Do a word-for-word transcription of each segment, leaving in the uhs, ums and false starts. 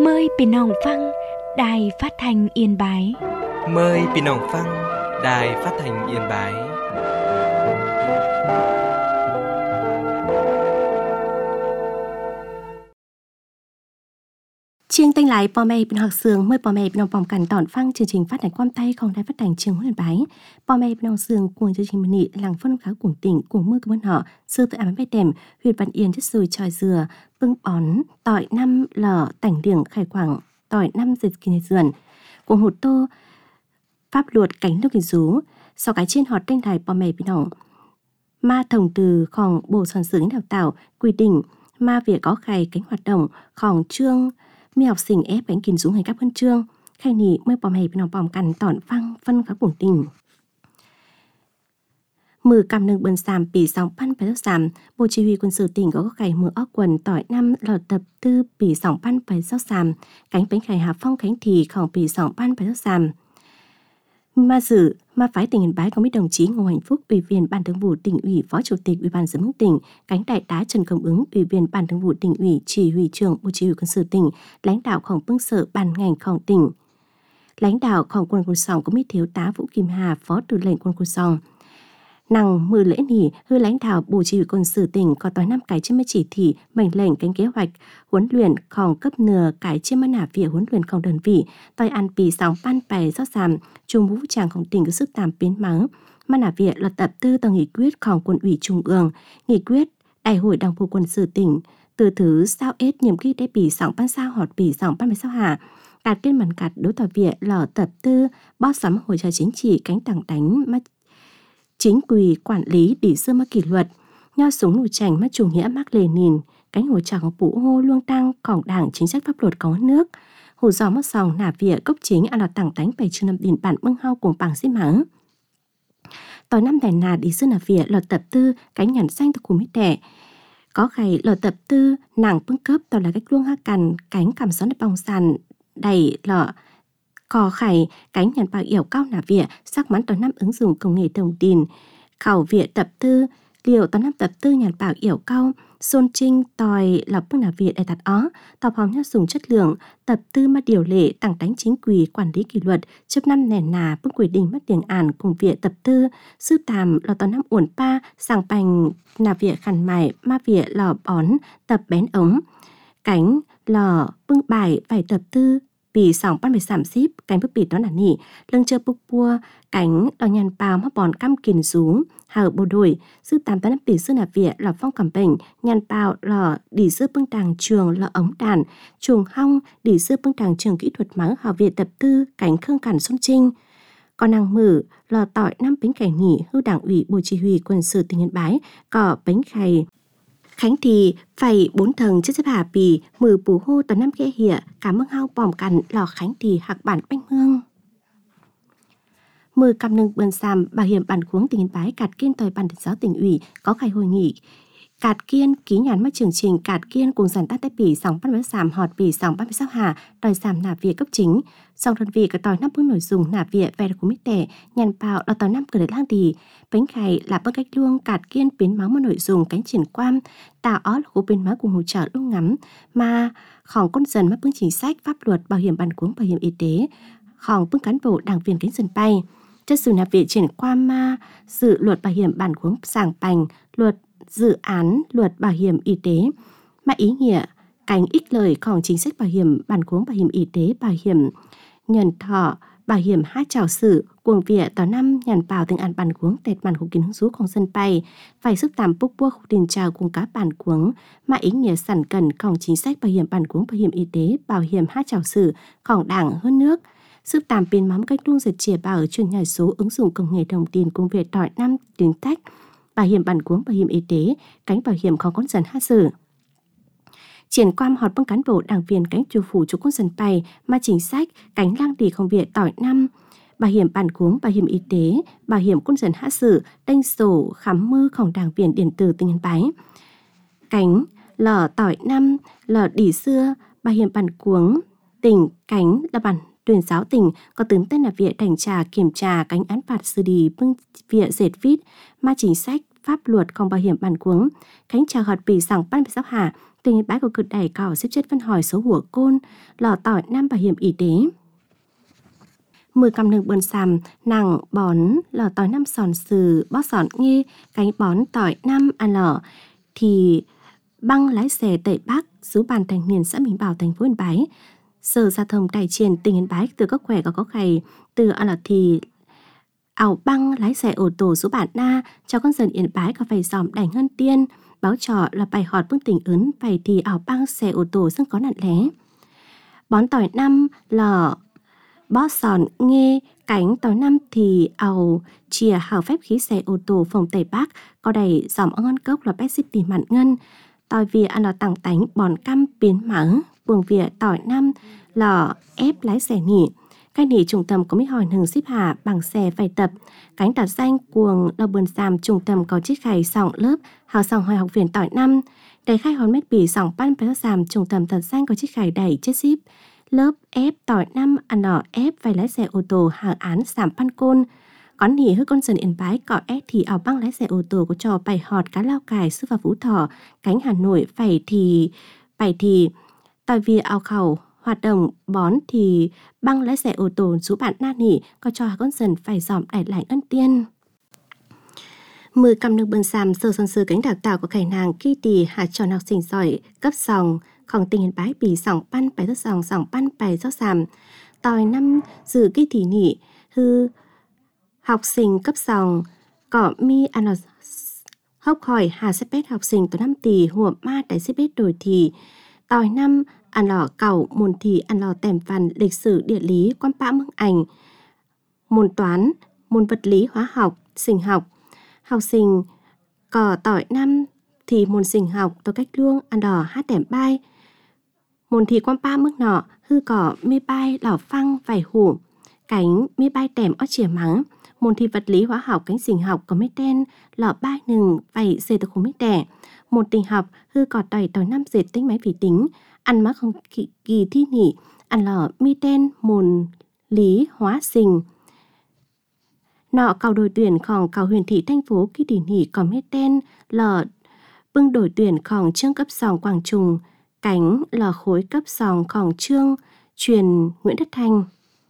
Mờiพี่น้องฟังđài phát thanh Yên Bái. Mời พี่น้องฟัง đài phát thanh Yên Bái. Chiêng tênh lái bò mẹ bên học sường mời bò mẹ bên vòng cảnh tỏn phăng chương trình phát hành quan tay không đài phát hành trường Yên Bái. Bò mẹ bên học sường cuồng chương trình nị làng phân khá cuồng tỉnh cuồng mưa của họ sư tự ám bé đèm huyện Văn Yên chất sùi tròi dừa bưng bón tỏi năm lở tảnh điển khải quảng tỏi năm dệt kỳ dườn cuồng hụt tô pháp luật cánh nước kỳ rú sau cái trên họ tênh lái bò mẹ bên học ma thông từ khòng bổ soạn sướng đào tạo quy định ma việc có khai cánh hoạt động khòng trương mi học sinh ép bánh kìm xuống hay các huân chương khai nỉ mới bòm hề bên lòng bòm cằn tỏn phăng phân các buồn tình mừ cầm nâng bần sàm bỉ sóng pan phải sàm bộ chỉ huy quân sự tỉnh có khai mưa óc quần tỏi năm lọt tập tư bỉ sóng pan phải sáu sàm cánh bánh khai hà phong cánh thì khổng bỉ sóng pan phải sáu sàm ma dự ma phái tỉnh Yên Bái có mấy đồng chí Ngô Hạnh Phúc, ủy viên ban thường vụ tỉnh ủy, phó chủ tịch ủy ban dân hướng tỉnh, cánh đại tá Trần Công Ứng, ủy viên ban thường vụ tỉnh ủy, chỉ huy trưởng bộ chỉ huy quân sự tỉnh, lãnh đạo khổng bưng sở ban ngành khổng tỉnh, lãnh đạo khổng quân quân sòng có mấy thiếu tá Vũ Kim Hà, phó tư lệnh quân quân sòng. Năng mười lễ nỉ hư lãnh đạo bộ chỉ huy quân sự tỉnh có tối năm cái trên mấy chỉ thị mệnh lệnh cánh kế hoạch huấn luyện khòng cấp nửa cái trên mân hạ việc huấn luyện khòng đơn vị tôi ăn bì sóng ban bài rõ ràng trung vũ trang khòng tỉnh có sức tàm biến mắng mân hạ việc là tập tư tờ nghị quyết khòng quân ủy trung ương nghị quyết đại hội đảng bộ quân sự tỉnh từ thứ sao ết nhiệm kỳ để bì sóng ban sao họt bì sóng ban bài sao hạ đạt kiên mần cạt đối tòa việc lò tập tư bóp sắm hội trợ chính trị cánh tảng đánh mắt chính quy quản lý để xưa mắc kỷ luật nho súng nụ chảnh mắt chủ nghĩa Mác Lênin cánh hồ trào bủ hô luông tăng cổng đảng chính sách pháp luật có nước hồ gió mất sòng nả vỉa cốc chính à là tảng tánh bày chương năm điển bản bưng hao cùng bảng xếp mắng tối năm đèn nà đi xưa nả vỉa lọt tập tư cánh nhằn xanh từ cùng mít đẻ có gầy lọt tập tư nàng bưng cấp tao là cách luông ha cằn cánh cảm gió đất bong sàn đầy lọ cò khải cánh nhàn bạc yểu cao nả vỉa sắc mắn tối năm ứng dụng công nghệ thông tin khảo vỉa tập tư liều tối năm tập tư nhàn bạc yểu cao xôn trinh tòi lọc bưng nả vỉa để đặt ó tập hòm nhát dùng chất lượng tập tư mà điều lệ tặng đánh chính quỳ quản lý kỷ luật chấp năm nền nà bưng quy định mất tiền ản cùng vỉa tập tư sư tàm lò tối năm uổng pa sàng bành nả vỉa khăn mài ma vỉa lò bón tập bén ống cánh lò bưng bài vài tập tư bì sòng ban bề sảm xíp cánh bức bì đó là nỉ lưng chơi bục bua cánh đò nhàn bào mắc bòn cam kìn rú hở bộ đội sư tám tấn bì sư nạp vỉa lò phong cảm bệnh nhàn bào lò đỉ sư bưng đàng trường lò ống đàn chuồng hong đỉ sư bưng đàng trường kỹ thuật máu hào việt tập tư cánh khương cản xuân trinh còn nàng mử lò tỏi năm bánh cải nỉ hư đảng ủy bộ chỉ huy quân sự tỉnh Yên Bái cỏ bánh khay khánh thì phải bốn thằng chất xếp hà bì mừ bù hô tấn năm kẽ hỉa cảm ơn hao bòm cằn lò khánh thì hạc bản bánh hương mừ cầm nâng bần sàm bảo hiểm bản khuống tỉnh Yên Bái cạt kiên tòi ban giáo tỉnh ủy có khai hội nghị cạt kiên ký nhàn mắt chương trình cạt kiên cùng giản tác tế bỉ sòng bắt với sàm họt bỉ sòng bắt với sao hà đòi sàm nạp việc cấp chính song đơn vị có tòi năm bước nội dung nạp việc về của mít tẻ nhàn bào là tòi năm cửa để lang thì bánh khay là bước cách luông cạt kiên biến máu một nội dung cánh triển quan tạo ó là khu biến máu cùng hỗ trợ luôn ngắm mà khòng con dần mắt bước chính sách pháp luật bảo hiểm bản cuống bảo hiểm y tế khòng bước cán bộ đảng viên cánh dần bay chất sự nạp việc triển quan ma dự luật bảo hiểm bản cuống sàng bành luật dự án luật bảo hiểm y tế mà ý nghĩa cánh ích lờiของchính sách bảo hiểm bản cuống bảo hiểm y tế bảo hiểm nhận thọ bảo hiểm hát trào sử cuồng vỉa tỏ năm nhàn bào từng ăn bản cuống tẹt bản của kiến hứng rúของdân bay phải sức tạm bốc bua khu tiền trào cùng cá bản cuống mà ý nghĩa sản cầnของchính sách bảo hiểm bản cuống bảo hiểm y tế bảo hiểm hát trào sửของđảng hơn nước sức tạm biến mắm cách luôn giật chìa bảo ở truyền nhảy số ứng dụng công nghệ thông tin cùng việc tỏi năm tiếng tách bảo hiểm bản cuống bảo hiểm y tế cánh bảo hiểm khó con dần hát sử triển quan họp băng cán bộ đảng viên cánh chủ phủ chủ quân dân bay mà chính sách cánh lang đi không việc tỏi năm bảo hiểm bản cuống bảo hiểm y tế bảo hiểm quân dân hát sử đánh sổ khám mưของđảng viên điện tử tỉnh Yên Bái cánh lò tỏi năm lò đỉ xưa bảo hiểm bản cuống tỉnh cánh là bản tuyển giáo tỉnh có tướng tên là viện đánh trà kiểm tra cánh án phạt xử lý bưng viện dệt vít mà chính sách pháp luật không bảo hiểm bản cuống cánh trà hoạt bì sòng ban giáo hà Tình hình bái của cực đẩy cỏ xếp chất văn hỏi số hủa côn, lò tỏi năm bảo hiểm y tế. Mười cầm nương bươn xàm, nặng bón, lò tỏi năm sòn sừ, bó sòn nghe, cánh bón tỏi năm ăn lò. Thì băng lái xe tẩy Bắc, số bàn thanh niên xã Minh Bảo thành phố Yên Bái. Sở giao thông đại triển tỉnh Yên Bái từ các khỏe có có khầy từ ăn lò thì ảo băng lái xe ô tô số bản na cho con dân Yên Bái có phải dòm đảnh ngân tiên. Báo trò là bài họt bưng tỉnh ấn phải thì ảo băng xe ô tôซึ่งcó nạn lé. Bón tỏi năm lò bó sòn nghe cánh tỏi năm thì ảo chìa hào phép khí xe ô tô phòng Tây Bắc có đầy dòm ở ngon cốc là bét xích tỉ mặn ngân. Tỏi vỉa ăn lò tặng tánh bòn căm biến mở buồng vỉa tỏi năm lò ép lái xe nỉ. Cái nỉ trung tâm có mấy hỏi hừng xếp hạ bằng xe phải tập. Cánh tạt danh cuồng là bườn xàm trung tâm có chiếc khay sòng lớp hào sòng hỏi học viện tỏi năm. Đầy khai hòn mét bì sòng pan phải xàm trung tâm tạt danh có chiếc khay đầy chết ship. Lớp ép tỏi năm ăn lò ép phải lái xe ô tô hàng án sàm pan côn. Có nỉ hư con dân Yên Bái cọ ép thì ảo băng lái xe ô tô có cho bài họt cá Lao Cải sư và Phú Thọ. Cánh Hà Nội phải thì phải thì tỏi vì ảo khẩu hoạt động bón thì băng lái xe ô tô số bạn na nỉ có cho con dân phải dòm đẩy lạnh ân tiên. Mười cầm nước bươn xàm sơ sân sư cánh đào tạo của khải nàng kỳ tỷ hạt tròn học sinh giỏi cấp sòngของtỉnh Yên Bái bị sòng pan bài rất sòng sòng pan bài rất xàm. Tòi năm dự kỳ thị nỉ hư học sinh cấp sòng có mi ăn học hỏi hà xếp bét học sinh tổ năm tỷ hùa ma đại xếp bét đổi thì tòi năm ăn lò cẩu môn thì ăn lò tèm văn lịch sử địa lý quan bã mương ảnh môn toán môn vật lý hóa học sinh học học sinh có tỏi năm thì môn sinh học tổ cách luông ăn lò hát tèm bai môn thì quan bã mương nọ hư cỏ mi bai lò phăng vải hủ cánh mi bai tèm ó chìa mắng môn thi vật lý hóa học cánh sinh học có mấy tên lọ ba nừng vảy dệt từ khung mấy đẻ môn tình học hư cỏ tỏi tỏi năm dệt tính máy vi tính ăn má không kỳ, kỳ thi nỉ ăn lọ mi tên môn lý hóa sinh nọ cầu đổi tuyểnของcầu huyền thị thành phố kỳ tỷ nỉ có mấy tên lọ bưng đổi tuyểnของtrương cấp sòng Quảng Trùng cánh lọ khối cấp sòngของtrương truyền Nguyễn Đất Thanh.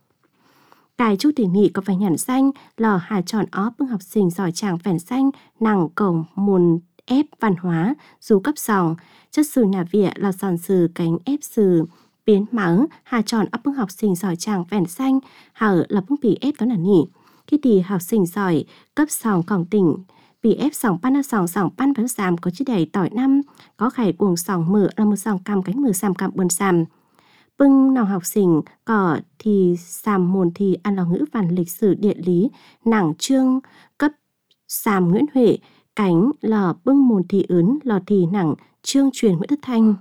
Cài chú tỷ nỉ có phải nhản xanh lò hà tròn ó bưng học sinh giỏi chàng phèn xanh nàng cổng môn ép văn hóa dù cấp sòng chất sử nà vịa là sòn sử cánh ép sử biến mắng hà tròn ó bưng học sinh giỏi chàng phèn xanh hở là bưng bì ép đó là nỉ khi thì học sinh giỏi cấp sòng cổng tỉnh bì ép sòng pan là sòng sòng pan vẫn xàm có chữ đầy tỏi năm có khải cuồng sòng mở là một sòng cầm cánh mờ xàm cầm buồn xàm bưng nào học sinh có thì xàm môn thì ăn lò ngữ văn lịch sử địa lý nảng trương cấp xàm Nguyễn Huệ cánh lò bưng môn thì ướn lò thì nảng trương truyền Nguyễn Đất Thanh.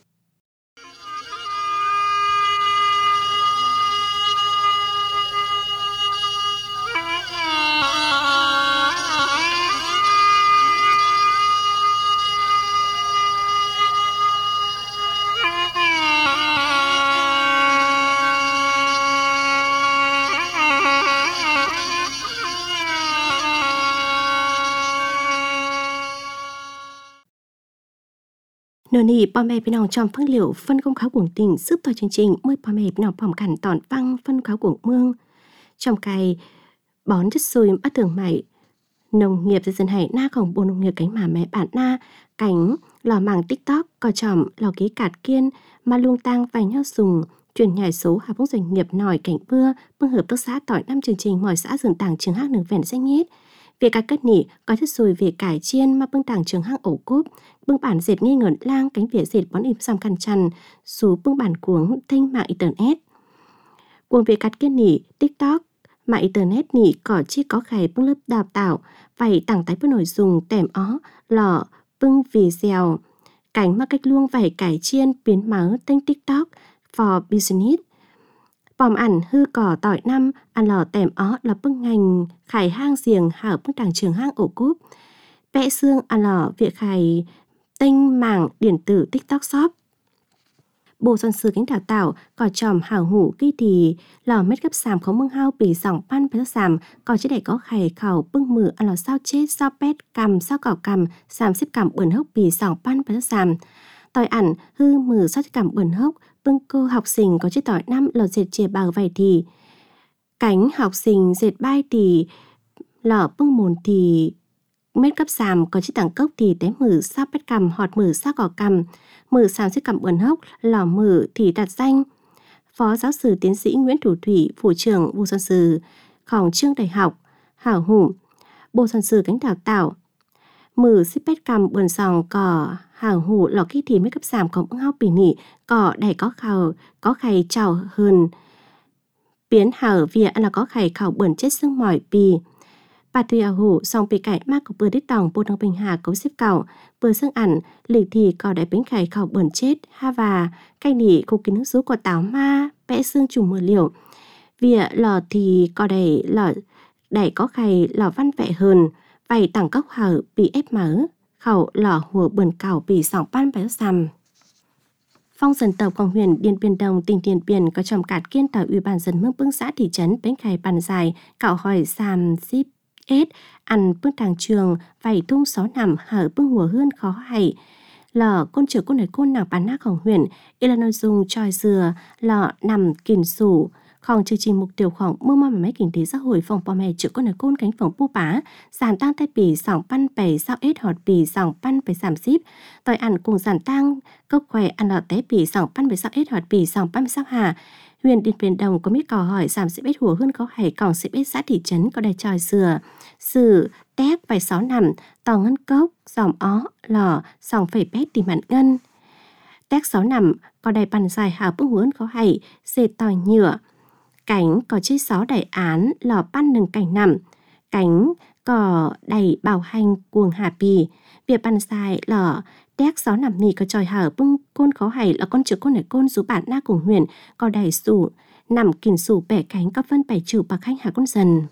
Nửa nỉ bò mẹ bên nòng trong phân liệu phân công kháo cuồng tỉnh giúp tòa chương trình mới bò mẹ bên nòng bỏng cản tòn văng phân kháo cuồng mương trong cái bón chất xôi bắt thường mày nông nghiệp dân hải na khổng bộ nông nghiệp cánh mà mẹ bản na cánh lò màng tiktok có chòm lò ký cạt kiên mà luông tang vài nhau dùng truyền nhảy số hạ phóng doanh nghiệp nòi cảnh mưa bưng hợp tác xã tỏi năm chương trình mọi xã dường tàng trường hát nửa vẹn danh nhét việc các cất nỉ có chất xôi về cải chiên mà bưng tàng trường hang ổ cúp bưng bản dệt nghi ngẩn lang cánh vỉa dệt bón im xăm khăn chăn số bưng bản cuống thanh mạng internet cuồng về cắt kiên nỉ tiktok mạng internet nỉ có chi có khải bưng lớp đào tạo phải tặng tái bưng nội dung tèm ó lò bưng video cánh mà cách luông vải cải chiên biến máu tên tiktok for business bòm ảnh hư cỏ tỏi năm ăn lò tèm ó là bưng ngành khải hang giềng hảo bưng tàng trường hang ổ cúp vẽ xương ăn lò việc khải tinh mảng điện tử tiktok shop bộ dân sư cánh đào tạo có tròm hảo hủ kỳ thì lò mét gấp xàm khống mương hao bì sòng pan phải xàm có chế đầy có khải khảo bưng mử ăn lò sao chết sao pét cầm sao cỏ cầm xàm xếp cầm bẩn hốc bì sòng pan phải xàm Tỏi ảnh hư mử sát cảm bẩn hốc, bưng cô học sinh có chiếc tỏi năm lò dệt chìa bào vầy thì. Cánh học sinh dệt bay thì lò bưng mồn thì mết cấp sàm có chiếc tảng cốc thì té mử sao bét cầm họt mử sao cỏ cầm. Mử sàm chiếc cầm bẩn hốc, lò mử thì đặt danh. Phó giáo sư tiến sĩ Nguyễn Thủ Thủy, Phủ trưởng Bộ Soạn sử Khổng Trương Đại học, Hảo Hủ, Bộ Soạn sử cánh đào tạo. Mử xích bét cầm bẩn sòng cỏ Hảo Hủ lò ký thì mấy cấp sàm có ứng hóc bỉ nị, cỏ đầy có khảo, có khay trào hơn. Biến hảo việc là có khay khảo bẩn chết xương mỏi bì. Bà Thùy ảo hủ xong bị cải mắc của bữa đít tòng bộ đăng bình hà cấu xếp cảo. Bữa xương ảnh, lịch thì có đại bánh khay khảo bẩn chết, ha và cay nỉ cục kín nước rú của táo ma, vẽ xương trùng mưa liều. Việc lò thì có đầy lò đầy có khay lò văn vẽ hơn, vầy tặng cốc hở bị ép mở, khẩu lò hùa bẩn cảo bị sòng ban béo xăm. Phong dân tộcของhuyện Điện Biên Đông, tỉnh Điện Biên có trồng cạt kiên tỏi ủy ban dân mương bưng xã thị trấn bến khay bàn dài, cạo hỏi xàm xíp ết, ăn bước thang trường, vầy tung xó nằm hở bưng hùa hơn khó hay. Lò côn trưởng côn này côn nào bán nátของhuyện, ý là nội dung tròi dừa, lò nằm kìm sủ, Khòng chương trình mục tiêu khoảng mưa mà máy kinh tế xã hội phòng bò mẹ chữ con ở côn cánh phòng pu bá giảm tăng tay bì sòng pan bể sao ết họt bì sòng pan bể giảm ship tỏi ăn cùng giảm tăng cốc khỏe ăn lọt té bì sòng pan bể sao ết họt bì sòng pan sao hà. Huyện Điện Biên Đông có biết cò hỏi giảm ship ết hùa hơn có hay còng ship ết xã thị trấn có đầy tròi dừa sử tép vài sáu nằm tò ngân cốc dòng ó lò sòng phẩy pét tìm mặn ngân tét sáu nằm có đầy bàn dài hào bước huấn có hay dệt tỏi nhựa cánh có chiếc xó đầy án lò pan nừng cảnh nằm cánh có đầy bảo hành cuồng hà bì việc bàn dài lò tét xó nằm mì có tròi hở bưng côn có hay là con chữ côn này côn rú bản na cùng huyền có đầy sủ nằm kìm sủ bẻ cánh có phân bảy chữ bạc khanh hà con dần.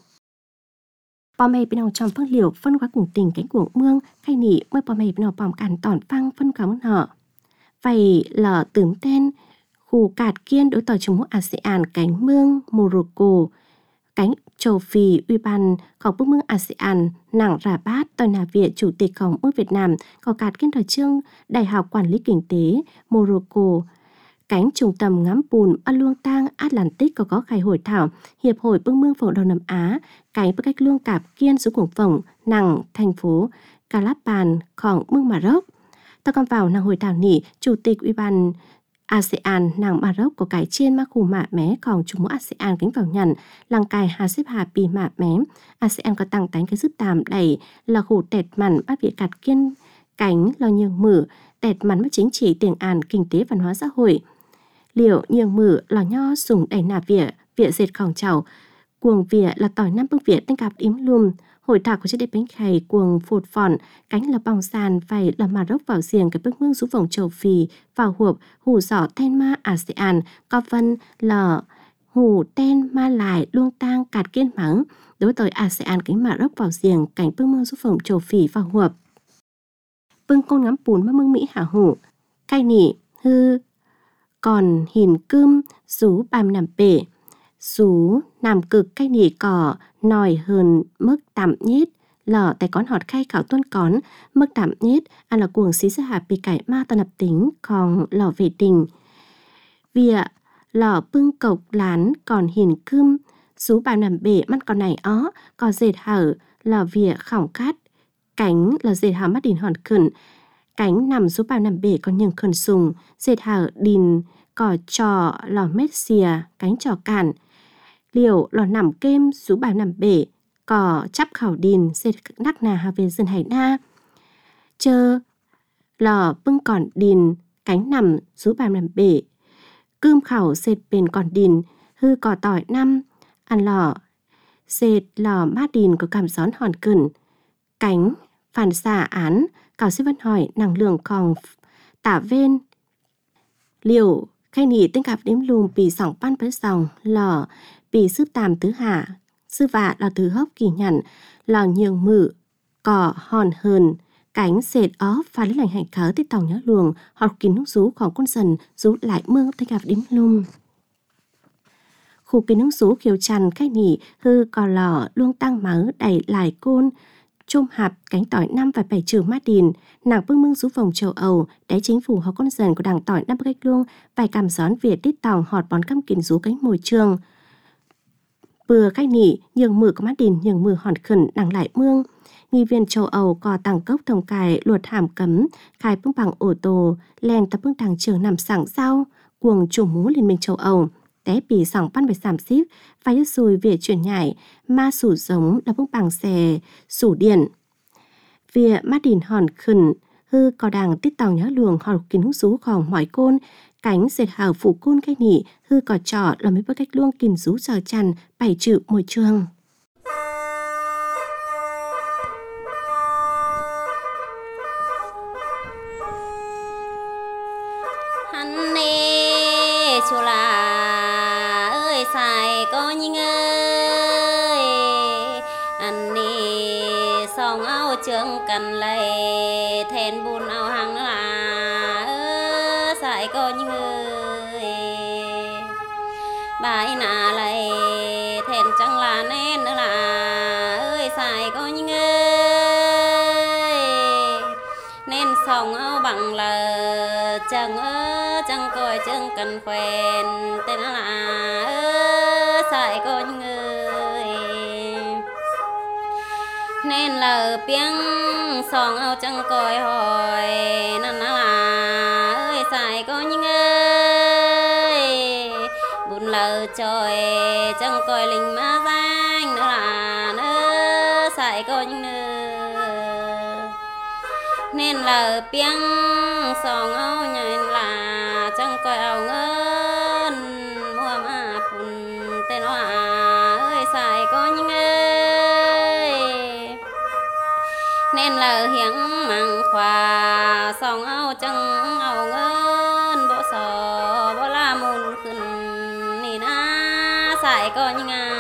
Bò mày bên nào trong phân liều phân quá cùng tình cánh cuồng mương khay nỉ mới bò mày bên nào bòm cản tỏn phăng phân cả món họ vậy là tướng tên khu cạt kiên đối tỏi Trung Quốc a sê an cánh mương Morocco cánh châu Phi ủy banของbước mương a sê an nặng rà bát tỏi nà Việt chủ tịchของmương Việt Nam có cạt kiên tỏi trương đại học quản lý kinh tế Morocco cánh trung tâm ngắm bùn ăn luông tang Atlantic có có khai hội thảo hiệp hội bưng mương phổ Đông Nam Á cánh bước cách luông cạp kiên xuống cuồng phồng nặng thành phố Calapanของmương Maroc ta còn vào nàng hội thảo nỉ chủ tịch ủy ban a sê an nàng Maroc có cái chiên ma khu mạ mé còn Trung Quốc a sê an kính vào nhận làng cài hà xếp hà bì mạ mé a sê an có tăng tánh cái giúp tàm đầy là khu tẹt mặn bát việt cạt kiên cánh lo nhường mử tẹt mặn mất chính trị tiền an kinh tế văn hóa xã hội liệu nhường mử lò nho sùng đầy nà việt việt dệt khổng chảo cuồng việt là tỏi năm bước việt tên cạp đím lùm hội thảo có chiếc đẹp bánh khay cuồng phột phòn cánh là bong sàn phải là Maroc vào riêng cái bước mương rú vòng châu Phi vào hộp hủ giỏ tên ma a sê an có vân là hủ tên ma lại luông tang cạt kiên mắng đối với a sê an cánh Maroc vào riêng cánh bước mương rú vòng châu Phi vào hộp bưng con ngắm bùn mà mương Mỹ hả hủ cay nỉ hư còn hình cơm rú bàm nằm bể sú nằm cực cay nỉ cỏ nòi hơn mức tạm nhít lò tay con họt khay khảo tuân con mức tạm nhít ăn là cuồng xí sư hạ bị cải ma tà lập tính còn lò về tình vịa lò bưng cộc lán còn hình cơm sú bà nằm bể mắt con này ó có dệt hở lò vịa khỏng cát cánh là dệt hở mắt đìn hòn khẩn cánh nằm sú bà nằm bể còn nhường khẩn sùng dệt hở đìn cỏ trò lò mét xìa cánh trò cản liều lò nằm kem sú bà nằm bể cỏ chắp khảo đìn dệt nắc nà hà về dân hải na chơ lò bưng còn đìn cánh nằm sú bà nằm bể cơm khảo dệt bền còn đìn hư cỏ tỏi năm ăn lò dệt lò mát đìn có cảm gión hòn cẩn cánh phản xạ án cảo xếp văn hỏi năng lượng còn tả ven liều khay nỉ tên cạp đếm lùm bì sòng pan với sòng lò bì sư tàm tứ hạ sư vạ là thứ hốc kỳ nhận lò nhường mử cỏ hòn hờn cánh dệt ó pha lấy lành hành khớ tới tòng nhớ luồng hoặc kín nước rúของcon dần rú lại mương tên cạp đếm lùm khu kín nước rú khiêu chăn khay nỉ hư cò lò luông tăng máu đẩy lại côn chôm hạp cánh tỏi năm và bảy trừ mát đìn nàng vương mưng rú vòng châu Âu đáy chính phủ họ con dần của đảng tỏi năm cách luông vài cảm gión Việt đít tòng họt bón căm kín rú cánh mồi trường vừa khách nỉ nhường mử có mát đìn nhường mử hòn khẩn đằng lại mương nghi viên châu Âu có tăng cốc thông cài luật hàm cấm khai bưng bằng ô tô len tập bưng đằng trường nằm sảng sau cuồng chủ mú liên minh châu Âu té bì sòng pan bạch giảm ship phải xùi về chuyển nhảy ma sủ giống là bưng bằng xe sủ điện vì mát đìn hòn khẩn hư có đằng tít tàu nhớ luồng họ kín hút rú khòng mỏi côn cánh dệt hào phủ côn cái nỉ hư có trọ là mấy bước cách luông kín rú chờ chăn bảy chữ môi trường. Hắn nê chùa là ơi xài có những ơi anh nê song áo trường cần lấy thèn buồn áo hàng là ơi xài có những ơi bài nà lấy thèn chẳng là nên nữa là ơi xài có những ơi nên song áo bằng là chẳng ơi chẳng coi chẳng cần quen tên là ơi xài có những người nên là tiếng song áo chẳng coi hỏi nên là ơi xài có những người buồn lờ trời chẳng coi linh má danh nữa là ơi xài có những người nên là tiếng song áo nhìn là chẳng coi áo ngân mua mà phun tên là ơi xài có những ơi nên là hiếng măng khoa song áo chẳng áo ngân bỏ sò bỏ la môn khẩn nì na xài có những à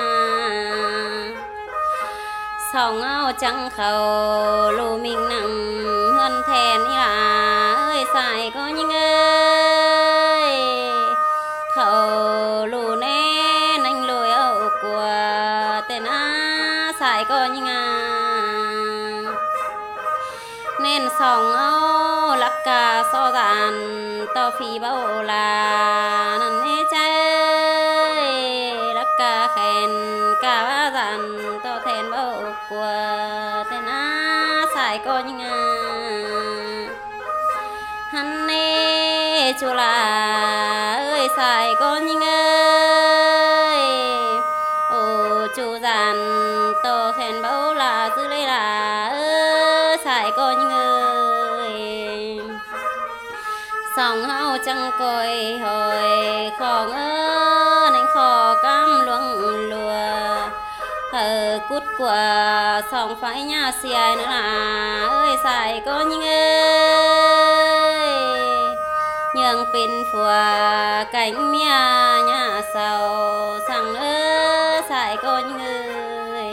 song áo chẳng khẩu lù mình nặng hơn thèn là ơi xài có những ơi khẩu lù nè anh lùi ẩu của tên á xài có những à nên song áo lắc cả so dàn to phi bao là năn hê chơi lắc cả khen cả ba dàn to thèn bao của tên á xài có những à hắn nê chùa là ơi xài có những ơi ô chú giàn tô khen bấu là dư lấy là ơi xài có những ơi song hao chẳng coi hồi khó ngơ nên khó cam luông lùa hờ cút của song phải nhà xìa nữa là ơi xài có những ơi nhường pin phùa cánh mía nhà sầu sang nữa xài có những ơi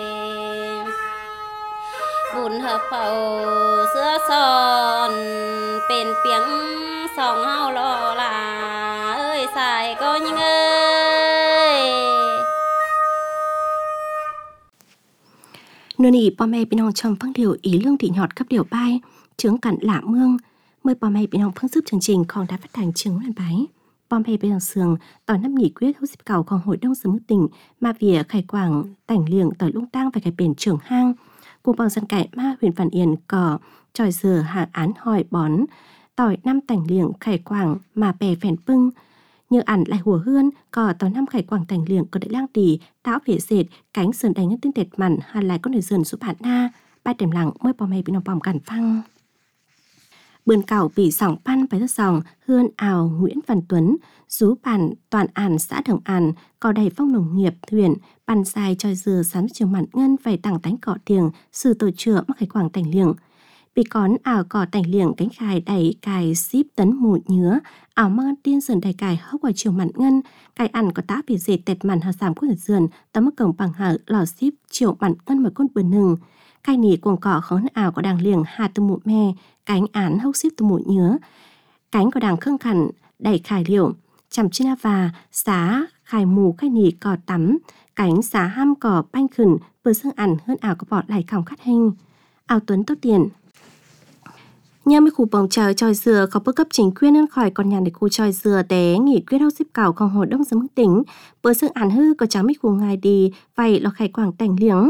buồn hợp khẩu sữa son pin tiếng song hao lo là ơi xài có những ơi nô nỉ bò mẹ bên hông trong phăng điều ý lương thị nhọt cấp điều bay chướng cẩn lạ mương mời bò mẹ bên hông phương giúp chương trình còn đã phát hành trường lần bái bò mẹ bên hông sườn tỏi năm nghỉ quyết hút dịp cầu còn hội đông sớm tỉnh ma vỉa khải quảng tảnh liềng tỏi lung tang và cái bền trưởng hang cùng bằng dân cải ma huyện Phản Yên cỏ tròi dừa hạ án hỏi bón tỏi năm tảnh liềng khải quảng mà bè phèn pưng như ẩn lại hùa hươn cỏ tỏi năm khải quảng tảnh liềng có đại lang tỳ táo vỉa dệt cánh sườn đánh những tên tệt mặn hà lại có nơi dườn giúp bạn na ba điểm lặng mới bò mày bị nòng bòm cản phăng bươn cảo bị sòng pan phải rất sòng hươn ảo Nguyễn Văn Tuấn rú bàn toàn ản xã Đồng Ản có đầy phong nông nghiệp thuyền bàn dài tròi dừa sắn trường mặn ngân phải tặng tánh cọ tiền sự tổ chữa mắc khải quảng tảnh liềng bị con ảo cỏ tảnh liềng cánh khai đẩy cài ship tấn mù nhứa ảo mang tiên dần đầy cài hốc vào chiều mặn ngân cài ăn có tá bị dệt tẹt mặn hà giảm của giật dườn tấm mất cổng bằng hở lò ship chiều mặn ngân một con bườn nừng cài nỉ cuồng cỏ khốn ảo có đàng liềng hà từ mụ me cánh án hốc ship từ mụ nhứa cánh có đàng khương khẩn đẩy khải liệu chằm trên và xá khải mù cài nỉ cỏ tắm cánh xá ham cỏ banh khẩn vừa xương ăn hơn ảo có bọt lại khòng khát hình ảo tuấn tốt tiền. Nhờ mấy khu bóng trời tròi dừa có bước cấp chính quyền hơn khỏi còn nhà để khu tròi dừa té nghỉ quyết hậu xếp cảo còn hội đông dân mức tính. Bữa sự án hư có cháu mấy khu ngài đi vậy là khai quảng tành liếng.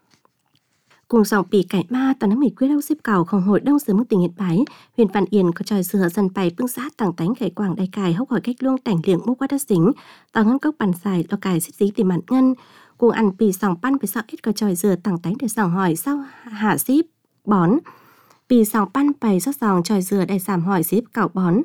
Cùng dòng bì cải ma toàn năm nghỉ quyết hậu xếp cảo không hội đông dân mức tỉnh hiện bái. Huyền Văn Yên có tròi dừa dần bày bưng xã tàng tánh khải quảng đại cài hốc hỏi cách luông tành liếng mô qua đất dính. Tòa ngân cốc bàn xài lo cài xích dí tìm mặn ngân. Cùng ăn bì sòng pan với sao ít có tròi dừa tàng tánh để sòng hỏi sao hạ ship bón. Bì sòng pan bày rót dòng tròi dừa đầy giảm hỏi ship cảo bón.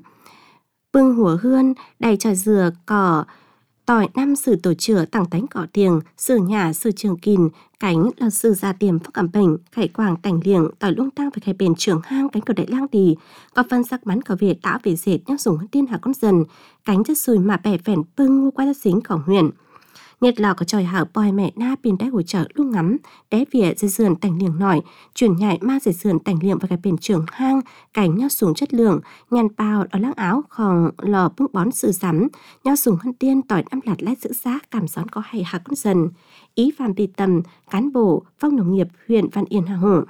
Bưng hùa hươn đầy tròi dừa cỏ tỏi năm sử tổ chữa tàng tánh cỏ tiền sử nhà sử trường kìn cánh là sử gia tiềm phúc cảm bệnh khải quảng tành liệng tỏi lung tăng phải khai bền trưởng hang cánh cầu đại lang đi có phân sắc bắn có về tạo về dệt nhắc dùng tiên hạ con dần cánh chất sùi mà bẻ phèn bưng qua đất dính cỏ huyền. Nhật lò có tròi hảo bòi mẹ na pin đáy hồ chợ lúc ngắm đé vỉa dây sườn tành liềng nổi chuyển nhảy ma dây sườn tành liềng và cái bền trưởng hang cảnh nhau súng chất lượng nhàn bao đó láng áo khòng lò bưng bón sự sắm nhau súng hân tiên tỏi năm lạt lát giữ giá cảm gión có hay hạ con dần ý phàm tì tầm cán bộ phong nông nghiệp huyện Văn Yên Hà Hổ.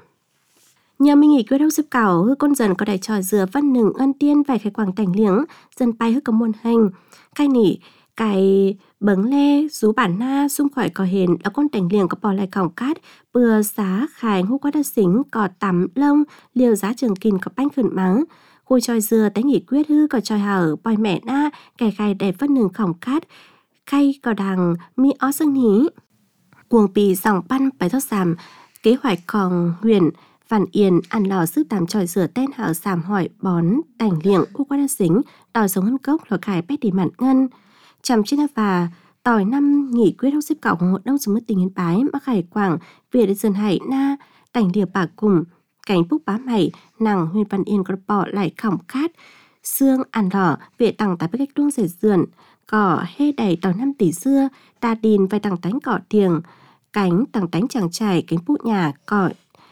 Nhờ mình nghỉ quyết đâu xếp cảo hư con dần có đại tròi dừa văn nừng ân tiên vài khai quảng tành liếng dần bay hư có môn hành cai nỉ cái bấng le rú bản na xung khỏi cò hền là con tành liềng có bò lại còng cát bừa giá khải hú qua đất xính cò tắm lông liều giá trường kìn có bánh khẩn mắng khui tròi dừa tánh nghỉ quyết hư có tròi hở bòi mẹ na kẻ khai đẹp vất nừng khổng cát khay cò đằng mi ó sưng hí cuồng bì dòng pan bài thoát giảm kế hoạch còn huyền Văn Yên ăn lò sức tàm tròi dừa tên hở giảm hỏi bón tành liềng hú qua đất xính đòi giống hân cốc lò khải bét đi mặn ngân chăm trên và tỏi năm nghỉ quyết hốc xếp cảo của hội đông dùng mất tình hiến bái mắc khải quảng về để dần hải na tành liều bà cùng cảnh búc bá mày nàng Huyền Văn Yên có bỏ lại khỏng khát xương ăn đỏ về tặng tại cách luông rẻ dườn cỏ hê đầy tỏi năm tỷ xưa ta đìn vài tặng tánh cỏ tiền cánh tặng tánh chàng trải cánh bụ nhà cỏ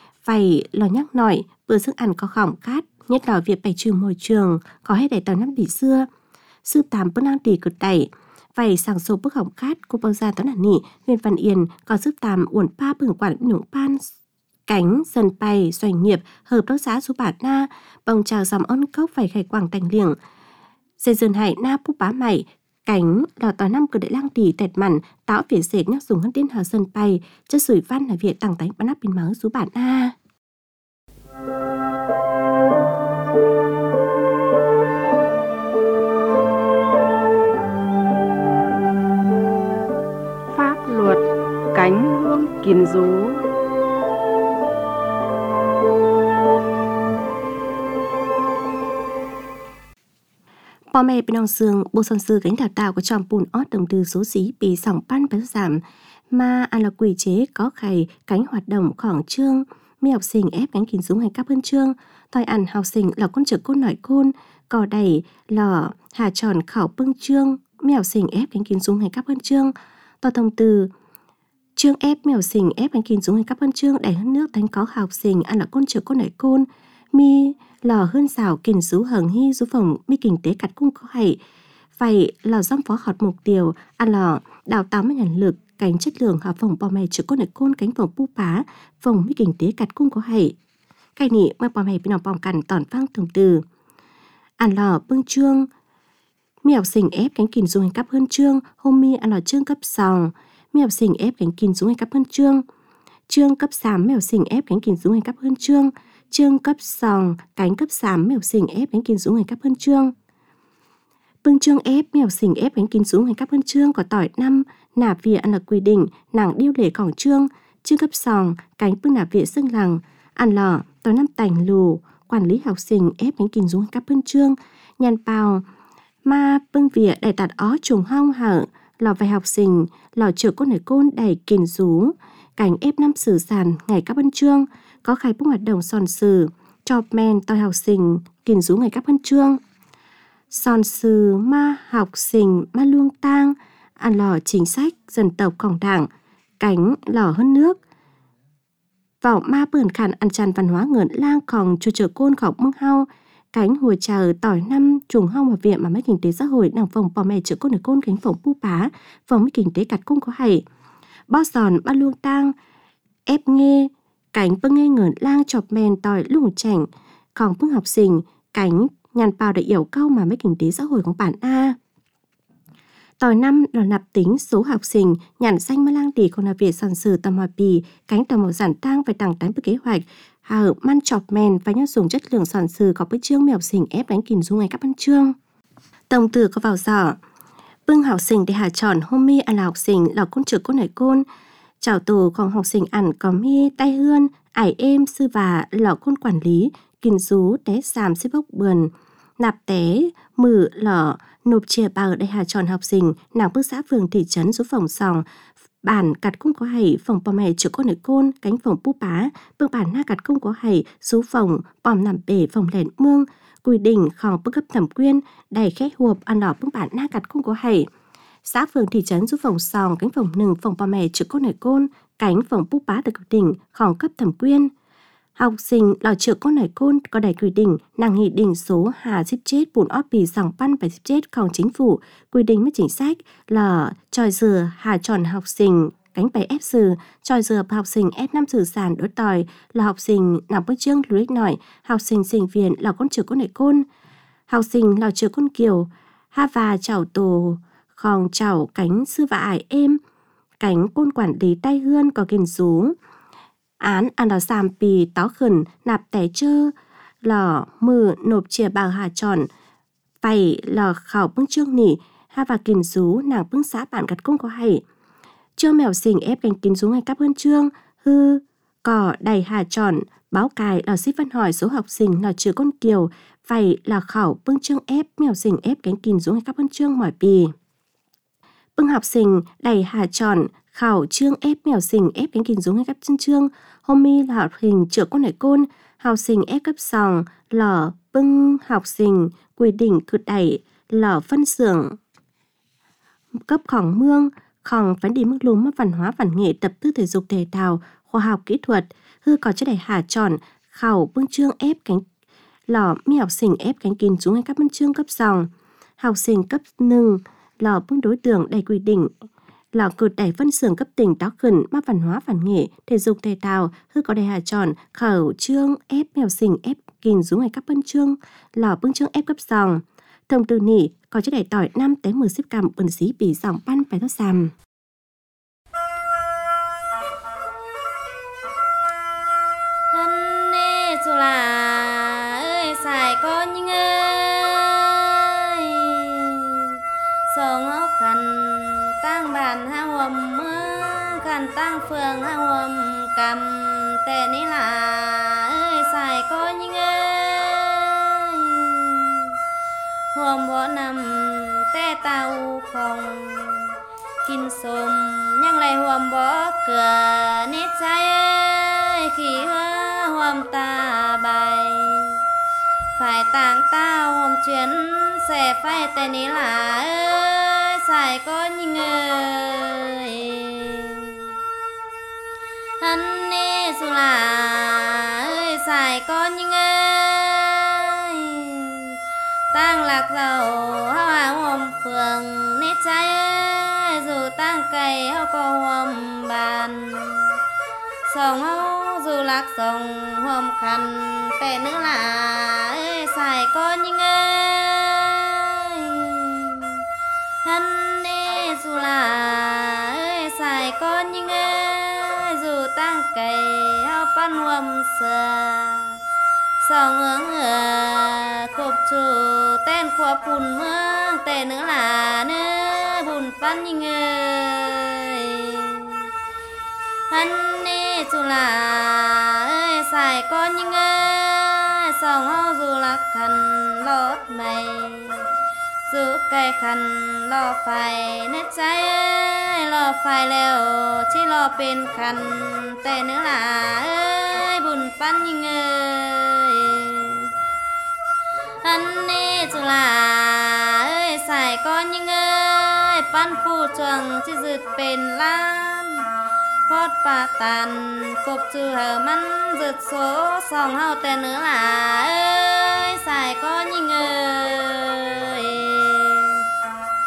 vầy lò nhắc nổi vừa sức ăn có khỏng khát nhất là việc bày trừ môi trường có hê đầy tỏi năm tỷ xưa sư tám bữa năng tỷ cực đẩy vậy sàng số bức hỏng khát cô bao gia toán là nỉ Huyền Văn Yên có giúp tàm uẩn pa bừng quản nhũng pan cánh dần bay doanh nghiệp hợp tác xã số bản na bông chào dòng ôn cốc phải khai quảng tành liềng dây dần hải na bút bá mày cánh đào tòa năm cửa đại lang tỷ tẹt mặn tạo phía dệt nhắc dùng hân tiên hào dần bay chất sủi văn là việc tàng tánh bán áp bình máu số bản na. Cánh hương kiên rú bò mẹ bên ông sương bố son sư cánh đào tạo của tròm bùn ót đồng từ số xí bị sòng pan bắn giảm mà ăn là quỷ chế có khải cánh hoạt động khoảng trương mi học sinh ép cánh kín xuống hành cắp hơn trương tòi ăn học sinh là con trực côn nổi côn cò đẩy lò hà tròn khảo bưng trương mi học sinh ép cánh kín xuống hành cắp hơn trương tòa thông từ trương ép mèo sinh ép cánh kín xuống hành cắp hơn trương đẩy hơn nước tánh có học sinh ăn là con trực côn nổi côn mi lò hơn xảo kền rú hờn hy rú phòng mi kinh tế cắt cung có hay vậy lò dòng phó họt mục tiêu ăn lò đào tạo mấy nhân lực cánh chất lượng học phòng bò mày trực côn nổi côn cánh phòng pu pá phòng mi kinh tế cắt cung có hay cái nị mà bò mày bên nào bòm cằn tòn vang thông từ ăn lò bưng trương mi học sinh ép cánh kín xuống hành cắp hơn trương hôm mi ăn lò trương cấp sòng mi học sinh ép cánh kín xuống hành cắp hơn trương trương cấp sám mi học sinh ép cánh kín xuống hành cắp hơn trương trương cấp sòng cánh cấp sám mi học sinh ép cánh kín xuống hành cắp hơn trương bưng trương ép mi học sinh ép cánh kín xuống hành cắp hơn trương có tỏi năm nạp vỉa ăn là quy định nàng điêu lệ cỏng trương trương cấp sòng cánh bưng nạp vỉa xưng lằng ăn lò tỏi năm tành lù quản lý học sinh ép cánh kín xuống hành cắp hơn trương nhàn bào ma bưng vỉa đầy tạt ó trùng hong hở lò vài học sinh lò chữa con nổi côn đầy kìn rú cảnh ép năm sử sàn ngày các huân chương có khai bút hoạt động son sử cho men tòi học sinh kìn rú ngày các huân chương son sử ma học sinh ma luông tang ăn lò chính sách dân tộc còng đảng cánh lò hơn nước vào ma bờn khản ăn chăn văn hóa ngợn lang khòng cho chữa côn khỏng mưng hao cánh hồi chờ tỏi năm trùng hong và viện mà mấy kinh tế xã hội nàng phòng bò mẹ chữa côn ở côn cánh phòng pu pá phòng mấy kinh tế cắt cung có hay bao giòn ba luông tang ép nghe cánh bưng nghe ngẩn lang chọc men tỏi lùng chảnh, còn bưng học sinh cánh nhàn bào để hiểu câu mà mấy kinh tế xã hội của bản A. Tỏi năm là nạp tính số học sinh nhàn xanh mà lang đi còn là việc sản sử tầm hòa bì cánh tầm một giản tăng phải tăng tán với kế hoạch hở man chọc men và nhau dùng chất lượng sản sử có bức chương mèo học sinh ép đánh kìm dung ngày các văn chương. Tổng từ có vào giỏ bưng học sinh để hạ chọn hôm mi ăn là học sinh là con trưởng con này côn chào tù còn học sinh ăn có mi tay hươn ải êm sư và lọ con quản lý kinh rú té xàm xếp bốc bườn nạp té mử lọ nộp chìa bào để hạ chọn học sinh nàng bước xã phường thị trấn số phòng sòng bản cặt cung có hầy phòng bò mè trưởng con này côn cánh phòng pu bá bưng bản na cặt cung có hầy số phòng bòm nằm bể phòng lẻn mương quy định khòng bức cấp thẩm quyên đầy khét hộp ăn đỏ bưng bản na cặt cung có hầy xã phường thị trấn giúp phòng sòng cánh phòng nừng phòng bò mè trưởng con này côn cánh phòng pu bá được quy định khòng cấp thẩm quyên học sinh lò trưởng con này côn có đầy quy định nàng nghị định số hà xếp chết bùn óp bì sòng pan phải xếp chết khòng chính phủ quy định mất chính sách là tròi dừa hà tròn học sinh cánh bài ép sử tròi dừa học sinh ép năm sử sản đối tòi là học sinh nằm bước chương lưới nổi học sinh sinh viên là con trưởng con này côn học sinh là trưởng con kiều ha và chảo tổ khòng chảo cánh sư và ải êm cánh côn quản lý tay hươn có kiên rú án ăn đào xàm pì tó khẩn nạp tẻ chơ lò mừ nộp chìa bào hà tròn phải lò khảo bưng trương nỉ ha và kiên rú nàng bưng xã bản gặt cung có hay chưa mèo xình ép cánh kín rú ngay cắp hơn trương hư cỏ đầy hà tròn báo cài lò xích văn hỏi số học sinh lò chứa con kiều phải là khảo bưng trương ép mèo xình ép cánh kín rú ngay cắp hơn trương mỏi pì bưng học sinh đầy hà tròn khảo trương ép mèo xình ép cánh kín rú ngay cắp chân trương hôm mi là học hình trưởng con này côn học sinh ép cấp sòng lò bưng học sinh quy định cự đẩy lò phân xưởng cấp khòng mương khòng vấn đề mức lùm mất văn hóa văn nghệ tập tư thể dục thể thao khoa học kỹ thuật hư có chất đầy hà tròn khảo bưng trương ép cánh lò mi học sinh ép cánh kín rú ngay các bưng trương cấp sòng học sinh cấp nâng lò bưng đối tượng đầy quy định lò cột đẩy phân xưởng cấp tỉnh táo khẩn mắc văn hóa văn nghệ thể dục thể thao hư có đầy hà tròn khẩu trương ép mèo xình ép kín rú ngày các bưng trương lò bưng trương ép cấp sòng thông tư nỉ có chất đầy tỏi năm tới mười xếp cầm bẩn xí bì sòng pan phải thoát xàm hân nê dù là ơi xài con nhưng ơi song ốc khăn tăng bàn ha hòm mưa khăn tăng phường ha hòm cầm tệ ní là ơi xài con nhưng ơi hòm bỏ nằm tê tàu không kinh sôm nhưng lại hòm bỏ cửa nít trái ơi khi hơ hòm ta bài phải tàng tao hòm chuyến sẽ phải tên ní là ơi xài có những ơi hắn nê dù là ơi xài có những ơi tăng lạc dầu hao hàng hòm phường nít trái ơi dù tăng cây hao có hòm bàn sòng hao dù lạc sòng hòm khăn tệ nữa là ơi xài có những ơi hắn nê dù là ơi xài có những ơi dù tăng cây hao pan hòm sờ sòng hướng ở cột chủ tên khoa bùn mương tệ nữa là nữa bùn pan những ơi hắn nê dù là ơi xài có những ơi sòng hao dù lạc khăn lót mày dù cây khăn lo phải nét trái ơi lo phải leo chỉ lo bên khăn tệ nữa là ơi bùn pan những ơi hắn nê dù là ơi xài có những ơi pan phu chuồng chỉ dứt bên lan hót bà tàn cộp chư hờ mắn rực số sòng hao tè nữa là ơi xài có những ơi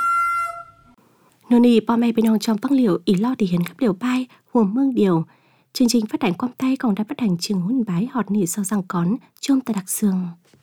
nô nì bò mẹ bên hồng trong băng liều ý lo thì hiến khắp liều bay huồng mương điều Chương trình phát hành quang tay còn đã phát hành trường huân bái họt nỉ sau rằng cón chôm ta đặc sương.